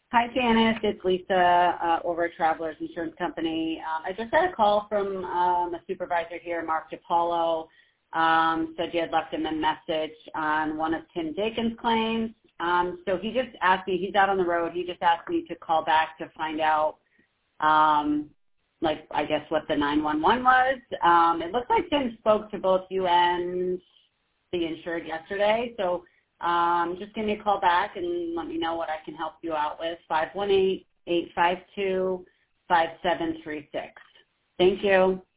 Hi, Janice. It's Lisa over at Travelers Insurance Company. I just had a call from a supervisor here, Mark DiPaolo. Said you had left him a message on one of Tim Dakin's claims. So he just asked me, he's out on the road, he just asked me to call back to find out, I guess what the 911 was. It looks like Tim spoke to both you and the insured yesterday. So just give me a call back and let me know what I can help you out with. 518-852-5736. Thank you.